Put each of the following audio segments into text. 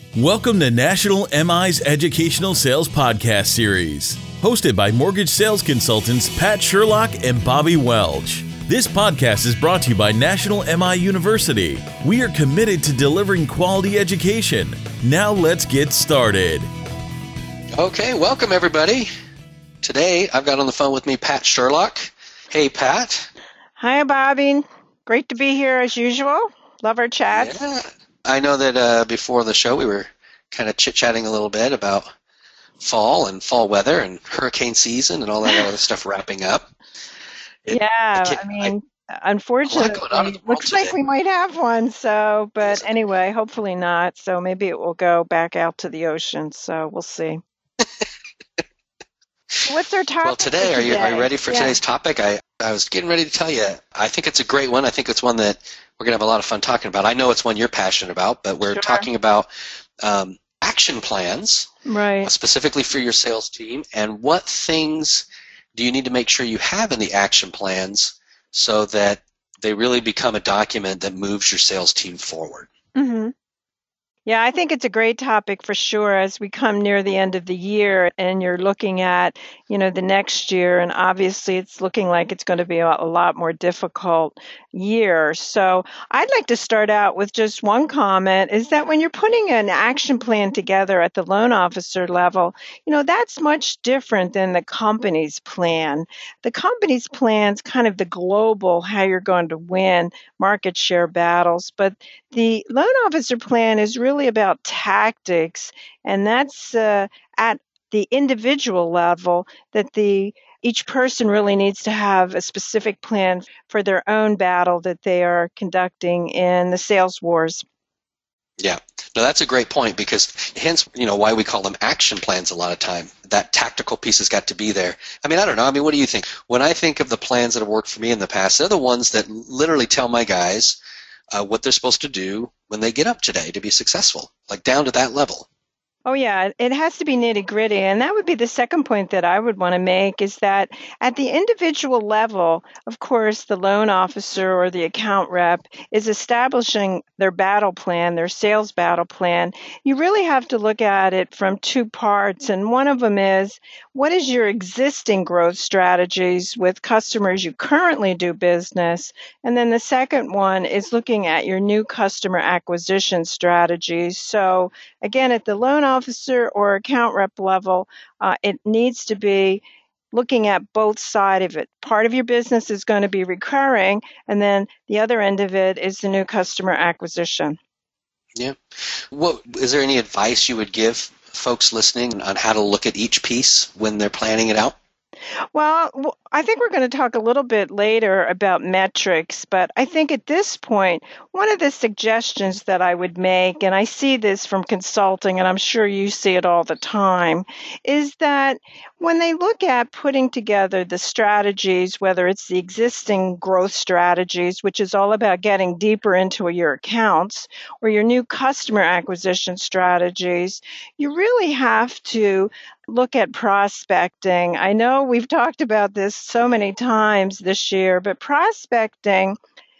Welcome to National MI's Educational Sales Podcast Series, hosted by mortgage sales consultants Pat Sherlock and Bobby Welch. This podcast is brought to you by National MI University. We are committed to delivering quality education. Now let's get started. Okay, welcome everybody. Today I've got on the phone with me Pat Sherlock. Hey, Pat. Hi, Bobby. Great to be here as usual. Love our chats. Yeah. I know that before the show we were kind of chit-chatting a little bit about fall and fall weather and hurricane season and all that other stuff wrapping up. Unfortunately, it looks like we might have one. So, but anyway, hopefully not. So maybe it will go back out to the ocean. So we'll see. What's our topic? Well, today, are you ready for today's topic? I was getting ready to tell you. I think it's a great one. I think it's one that we're going to have a lot of fun talking about. I know it's one you're passionate about, but we're talking about action plans, right? Specifically for your sales team, and what things do you need to make sure you have in the action plans so that they really become a document that moves your sales team forward. Mm-hmm. Yeah, I think it's a great topic for sure as we come near the end of the year and you're looking at, the next year, and obviously it's looking like it's going to be a lot more difficult year. So I'd like to start out with just one comment is that when you're putting an action plan together at the loan officer level, that's much different than the company's plan. The company's plan's kind of the global, how you're going to win market share battles, but the loan officer plan is really about tactics, and that's at the individual level that each person really needs to have a specific plan for their own battle that they are conducting in the sales wars. Yeah. No, that's a great point because hence, why we call them action plans a lot of time. That tactical piece has got to be there. I don't know. What do you think? When I think of the plans that have worked for me in the past, they're the ones that literally tell my guys what they're supposed to do when they get up today to be successful, like down to that level. Oh, yeah, it has to be nitty gritty. And that would be the second point that I would want to make is that at the individual level, of course, the loan officer or the account rep is establishing their battle plan, their sales battle plan. You really have to look at it from two parts. And one of them is, what is your existing growth strategies with customers you currently do business? And then the second one is looking at your new customer acquisition strategies. So again, at the loan officer or account rep level, it needs to be looking at both sides of it. Part of your business is going to be recurring, and then the other end of it is the new customer acquisition. Yeah. Is there any advice you would give folks listening on how to look at each piece when they're planning it out? Well, I think we're going to talk a little bit later about metrics, but I think at this point, one of the suggestions that I would make, and I see this from consulting, and I'm sure you see it all the time, is that when they look at putting together the strategies, whether it's the existing growth strategies, which is all about getting deeper into your accounts, or your new customer acquisition strategies, you really have to look at prospecting. I know we've talked about this so many times this year, but prospecting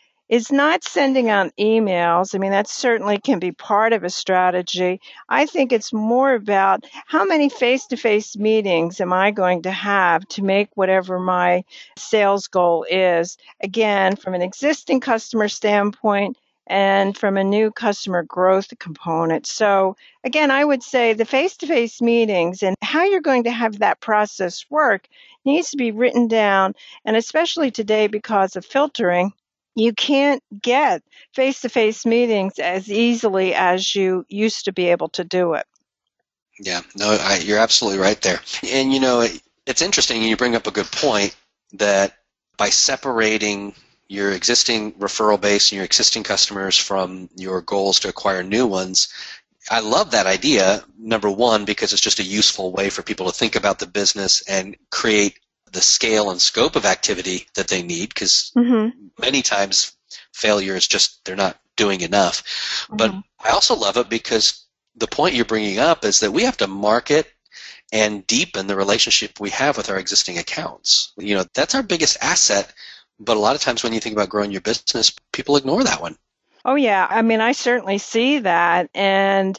is not sending out emails. That certainly can be part of a strategy. I think it's more about how many face-to-face meetings am I going to have to make whatever my sales goal is. Again, from an existing customer standpoint, and from a new customer growth component. So again, I would say the face-to-face meetings and how you're going to have that process work needs to be written down. And especially today because of filtering, you can't get face-to-face meetings as easily as you used to be able to do it. Yeah, no, you're absolutely right there. And it's interesting, you bring up a good point that by separating your existing referral base and your existing customers from your goals to acquire new ones. I love that idea, number one, because it's just a useful way for people to think about the business and create the scale and scope of activity that they need, because many times failure is just they're not doing enough. Mm-hmm. But I also love it because the point you're bringing up is that we have to market and deepen the relationship we have with our existing accounts. That's our biggest asset. But a lot of times when you think about growing your business, people ignore that one. Oh, yeah. I certainly see that. And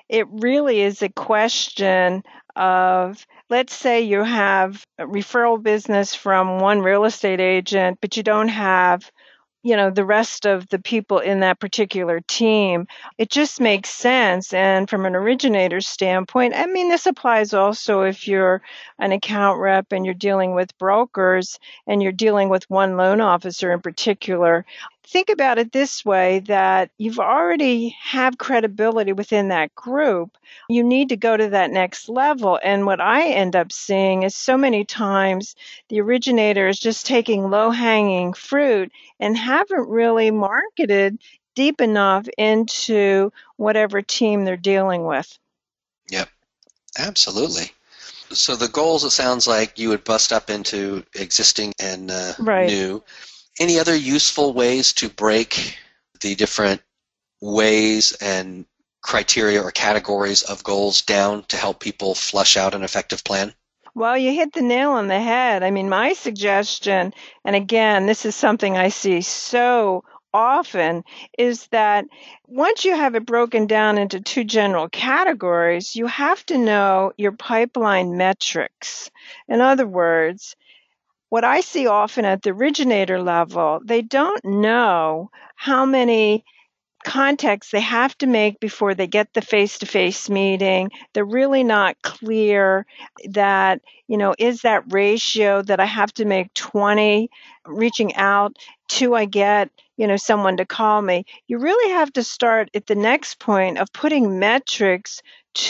it really is a question of, let's say you have a referral business from one real estate agent, but you don't have the rest of the people in that particular team. It just makes sense. And from an originator standpoint, I mean, this applies also if you're an account rep and you're dealing with brokers and you're dealing with one loan officer in particular. Think about it this way, that you've already have credibility within that group. You need to go to that next level. And what I end up seeing is so many times the originator is just taking low-hanging fruit and haven't really marketed deep enough into whatever team they're dealing with. Yep, absolutely. So the goals, it sounds like you would bust up into existing and Right. new. Any other useful ways to break the different ways and criteria or categories of goals down to help people flush out an effective plan? Well, you hit the nail on the head. I mean, my suggestion, and again, this is something I see so often, is that once you have it broken down into two general categories, you have to know your pipeline metrics. In other words, what I see often at the originator level, they don't know how many contacts they have to make before they get the face-to-face meeting. They're really not clear that, is that ratio that I have to make 20 reaching out till I get, someone to call me. You really have to start at the next point of putting metrics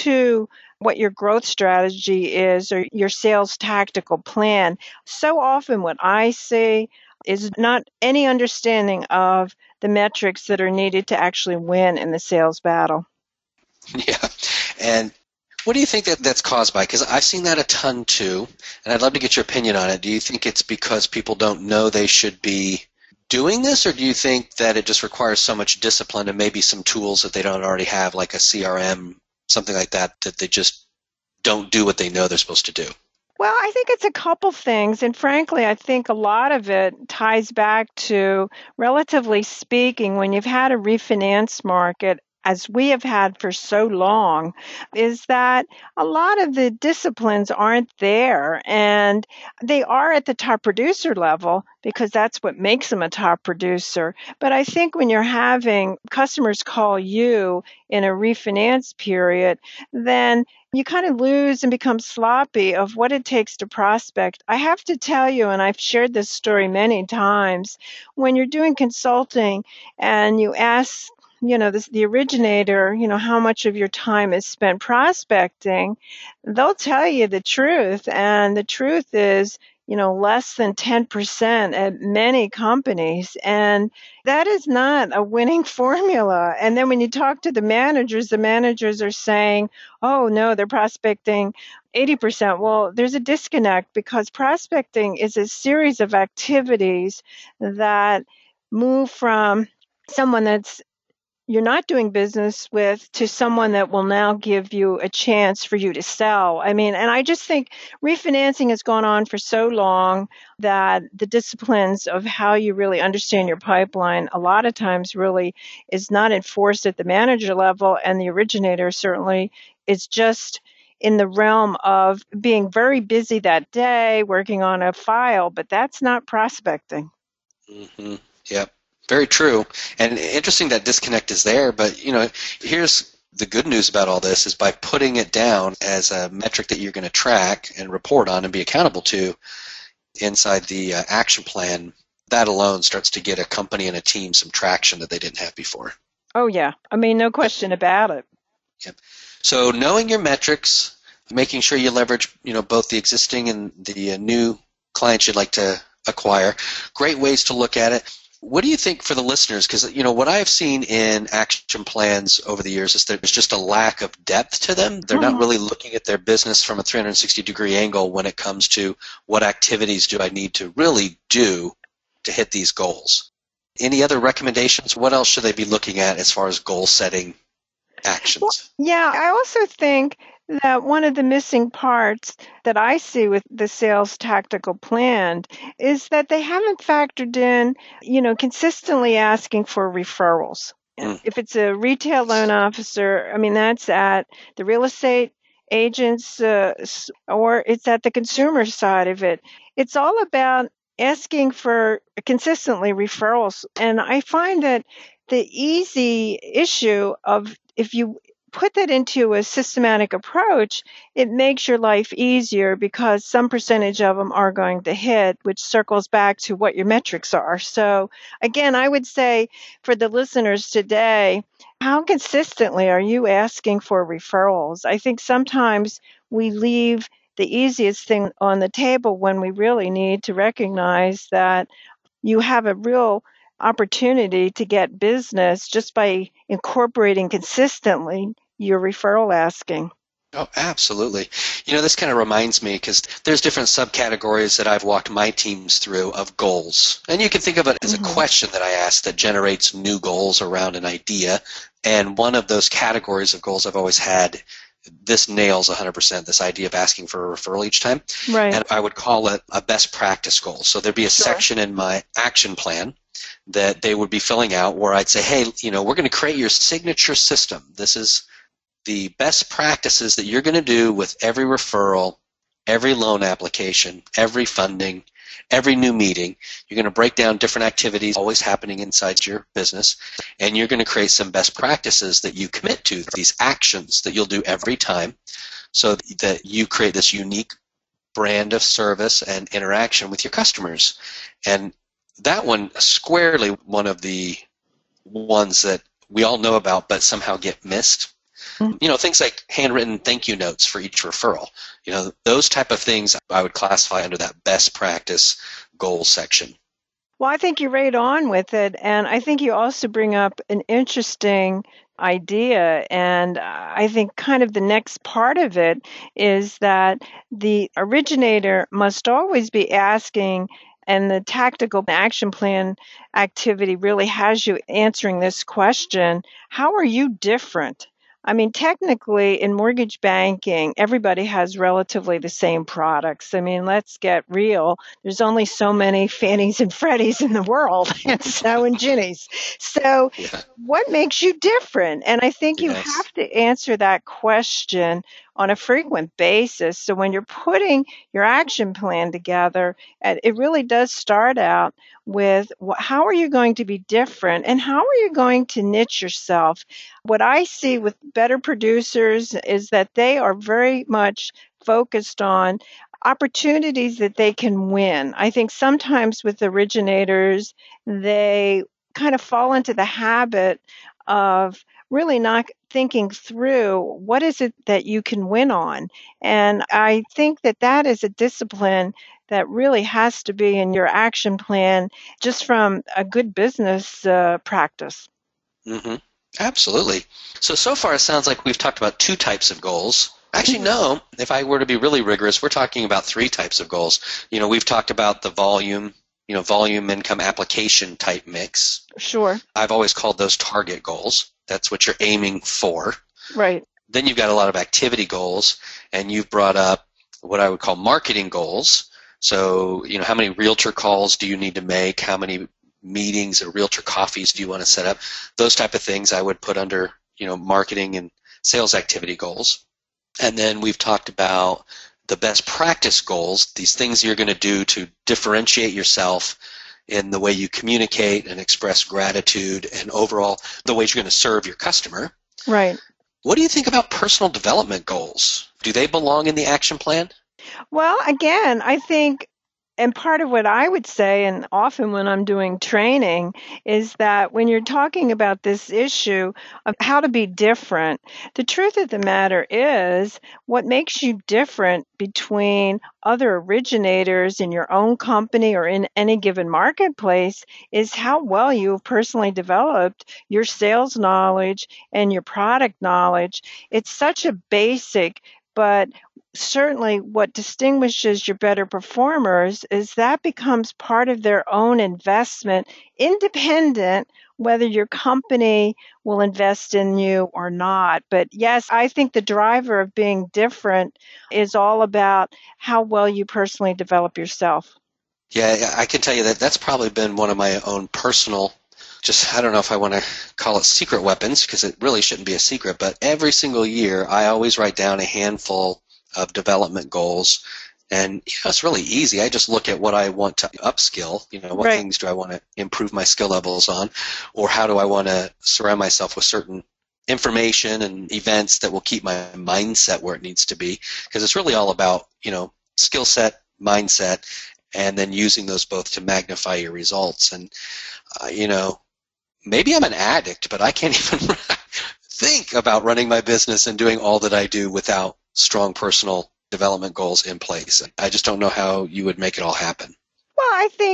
to what your growth strategy is or your sales tactical plan. So often what I see is not any understanding of the metrics that are needed to actually win in the sales battle. Yeah. And what do you think that's caused by? Because I've seen that a ton too, and I'd love to get your opinion on it. Do you think it's because people don't know they should be doing this, or do you think that it just requires so much discipline and maybe some tools that they don't already have, like a CRM, something like that, that they just don't do what they know they're supposed to do? Well, I think it's a couple things. And frankly, I think a lot of it ties back to, relatively speaking, when you've had a refinance market, as we have had for so long, is that a lot of the disciplines aren't there. And they are at the top producer level because that's what makes them a top producer. But I think when you're having customers call you in a refinance period, then you kind of lose and become sloppy of what it takes to prospect. I have to tell you, and I've shared this story many times, when you're doing consulting and you ask, the originator, how much of your time is spent prospecting, they'll tell you the truth. And the truth is, less than 10% at many companies. And that is not a winning formula. And then when you talk to the managers are saying, oh, no, they're prospecting 80%. Well, there's a disconnect because prospecting is a series of activities that move from someone that's you're not doing business with to someone that will now give you a chance for you to sell. I mean, and I just think refinancing has gone on for so long that the disciplines of how you really understand your pipeline a lot of times really is not enforced at the manager level, and the originator certainly is just in the realm of being very busy that day working on a file, but that's not prospecting. Mm-hmm. Yep. Very true. And interesting that disconnect is there, but here's the good news about all this is by putting it down as a metric that you're going to track and report on and be accountable to inside the action plan, that alone starts to get a company and a team some traction that they didn't have before. Oh, yeah. I mean, no question about it. Yep. So knowing your metrics, making sure you leverage both the existing and the new clients you'd like to acquire, great ways to look at it. What do you think for the listeners? Because, what I've seen in action plans over the years is that there's just a lack of depth to them. They're not really looking at their business from a 360-degree angle when it comes to what activities do I need to really do to hit these goals. Any other recommendations? What else should they be looking at as far as goal-setting actions? Well, yeah, I also think that one of the missing parts that I see with the sales tactical plan is that they haven't factored in, consistently asking for referrals. If it's a retail loan officer, I mean, that's at the real estate agents or it's at the consumer side of it. It's all about asking for consistently referrals. And I find that the easy issue of if you put that into a systematic approach, it makes your life easier because some percentage of them are going to hit, which circles back to what your metrics are. So again, I would say for the listeners today, how consistently are you asking for referrals? I think sometimes we leave the easiest thing on the table when we really need to recognize that you have a real opportunity to get business just by incorporating consistently your referral asking. Oh, absolutely. This kind of reminds me because there's different subcategories that I've walked my teams through of goals. And you can think of it as a question that I ask that generates new goals around an idea. And one of those categories of goals I've always had, this nails 100%, this idea of asking for a referral each time. Right. And I would call it a best practice goal. So there'd be a section in my action plan that they would be filling out where I'd say, hey, we're going to create your signature system. This is the best practices that you're going to do with every referral, every loan application, every funding, every new meeting. You're going to break down different activities always happening inside your business, and you're going to create some best practices that you commit to, these actions that you'll do every time, so that you create this unique brand of service and interaction with your customers. And that one, squarely one of the ones that we all know about but somehow get missed. Things like handwritten thank you notes for each referral. Those type of things I would classify under that best practice goal section. Well, I think you're right on with it. And I think you also bring up an interesting idea. And I think kind of the next part of it is that the originator must always be asking, and the tactical action plan activity really has you answering this question, how are you different? I mean, technically, in mortgage banking, everybody has relatively the same products. I mean, let's get real. There's only so many Fannies and Freddies in the world, and Ginnies. So what makes you different? And I think you have to answer that question on a frequent basis. So when you're putting your action plan together, it really does start out with how are you going to be different and how are you going to niche yourself? What I see with better producers is that they are very much focused on opportunities that they can win. I think sometimes with originators, they kind of fall into the habit of really not thinking through what is it that you can win on. And I think that is a discipline that really has to be in your action plan just from a good business practice. Mm-hmm. Absolutely. So far it sounds like we've talked about two types of goals. Actually, no. If I were to be really rigorous, we're talking about three types of goals. We've talked about the volume income application type mix. Sure. I've always called those target goals. That's what you're aiming for. Right. Then you've got a lot of activity goals, and you've brought up what I would call marketing goals. So, how many realtor calls do you need to make? How many meetings or realtor coffees do you want to set up? Those type of things I would put under, marketing and sales activity goals. And then we've talked about the best practice goals, these things you're going to do to differentiate yourself in the way you communicate and express gratitude and overall the ways you're going to serve your customer. Right. What do you think about personal development goals? Do they belong in the action plan? Well, again, I think, and part of what I would say, and often when I'm doing training, is that when you're talking about this issue of how to be different, the truth of the matter is what makes you different between other originators in your own company or in any given marketplace is how well you've personally developed your sales knowledge and your product knowledge. It's such a basic, but certainly what distinguishes your better performers is that becomes part of their own investment, independent whether your company will invest in you or not. But yes, I think the driver of being different is all about how well you personally develop yourself. Yeah, I can tell you that that's probably been one of my own personal just, I don't know if I want to call it secret weapons because it really shouldn't be a secret, but every single year I always write down a handful of development goals. And it's really easy. I just look at what I want to upskill, what Right. things do I want to improve my skill levels on, or how do I want to surround myself with certain information and events that will keep my mindset where it needs to be, because it's really all about, skill set, mindset, and then using those both to magnify your results. And, maybe I'm an addict, but I can't even think about running my business and doing all that I do without strong personal development goals in place. I just don't know how you would make it all happen. Well,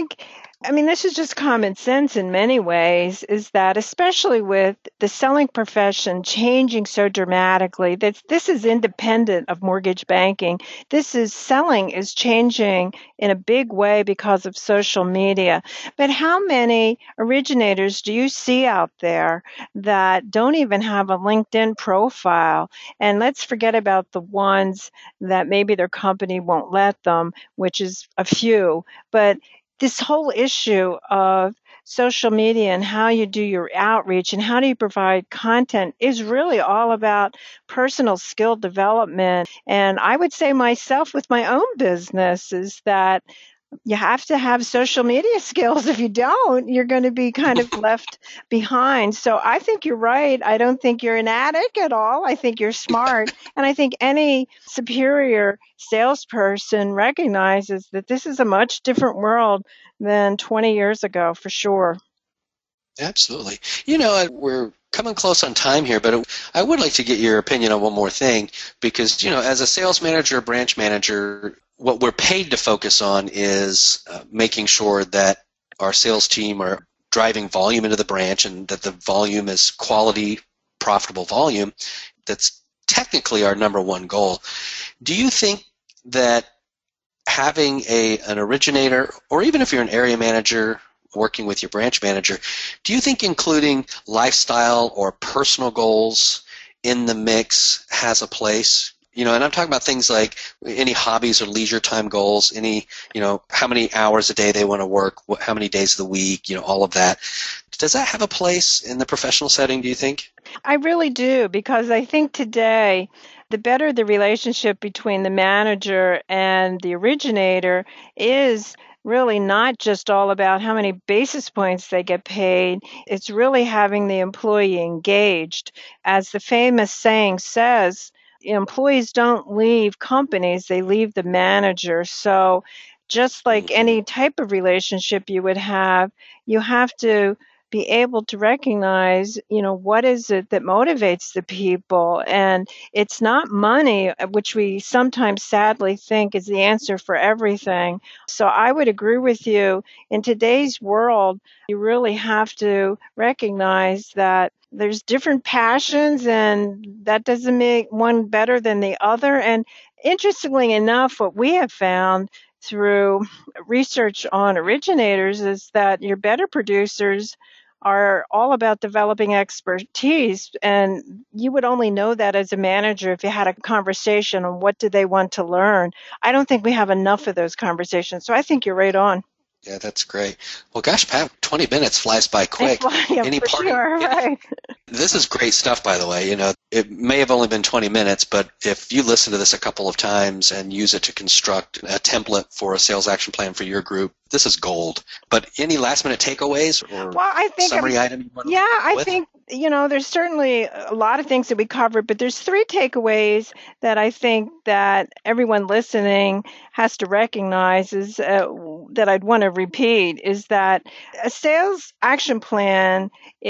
this is just common sense in many ways, is that especially with the selling profession changing so dramatically, that this is independent of mortgage banking. Selling is changing in a big way because of social media. But how many originators do you see out there that don't even have a LinkedIn profile? And let's forget about the ones that maybe their company won't let them, which is a few. But this whole issue of social media and how you do your outreach and how do you provide content is really all about personal skill development. And I would say myself with my own business is that you have to have social media skills. If you don't, you're going to be kind of left behind. So I think you're right. I don't think you're an addict at all. I think you're smart. And I think any superior salesperson recognizes that this is a much different world than 20 years ago, for sure. Absolutely. We're coming close on time here, but I would like to get your opinion on one more thing because, as a sales manager, branch manager, what we're paid to focus on is making sure that our sales team are driving volume into the branch and that the volume is quality, profitable volume. That's technically our number one goal. Do you think that having an originator, or even if you're an area manager working with your branch manager, do you think including lifestyle or personal goals in the mix has a place? And I'm talking about things like any hobbies or leisure time goals, any, how many hours a day they want to work, how many days of the week, all of that. Does that have a place in the professional setting, do you think? I really do, because I think today the better the relationship between the manager and the originator is really not just all about how many basis points they get paid. It's really having the employee engaged. As the famous saying says, employees don't leave companies, they leave the manager. So just like any type of relationship you would have, you have to be able to recognize, what is it that motivates the people? And it's not money, which we sometimes sadly think is the answer for everything. So I would agree with you. In today's world, you really have to recognize that there's different passions, and that doesn't make one better than the other. And interestingly enough, what we have found through research on originators is that your better producers are all about developing expertise, and you would only know that as a manager if you had a conversation on what do they want to learn. I don't think we have enough of those conversations, so I think you're right on. Yeah, that's great. Well, gosh, Pat, 20 minutes flies by quick. Yeah, for sure, right. This is great stuff, by the way. It may have only been 20 minutes, but if you listen to this a couple of times and use it to construct a template for a sales action plan for your group, this is gold. But any last-minute takeaways or summary item you want to I think, there's certainly a lot of things that we covered, but there's 3 takeaways that I think that everyone listening has to recognize is that I'd want to repeat, is that a sales action plan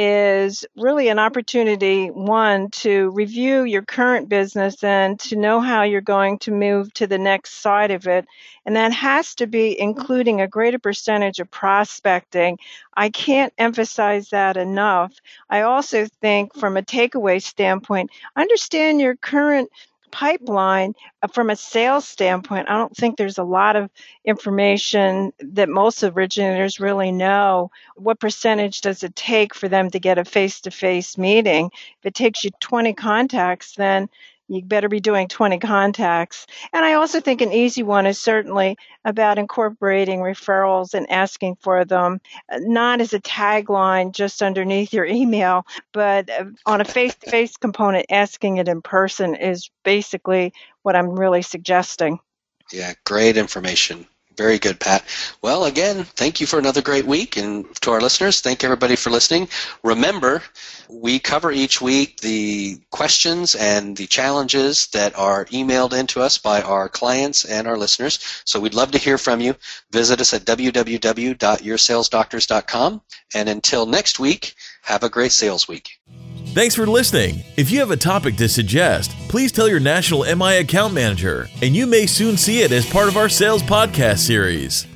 is really an opportunity, one, to review your current business and to know how you're going to move to the next side of it. And that has to be including a greater percentage of prospecting. I can't emphasize that enough. I also think from a takeaway standpoint, understand your current pipeline from a sales standpoint. I don't think there's a lot of information that most originators really know. What percentage does it take for them to get a face-to-face meeting? If it takes you 20 contacts, then you better be doing 20 contacts. And I also think an easy one is certainly about incorporating referrals and asking for them, not as a tagline just underneath your email, but on a face-to-face component, asking it in person is basically what I'm really suggesting. Yeah, great information. Very good, Pat. Well, again, thank you for another great week. And to our listeners, thank everybody for listening. Remember, we cover each week the questions and the challenges that are emailed into us by our clients and our listeners. So we'd love to hear from you. Visit us at www.yoursalesdoctors.com. And until next week, have a great sales week. Thanks for listening. If you have a topic to suggest, please tell your National MI account manager, and you may soon see it as part of our sales podcast series.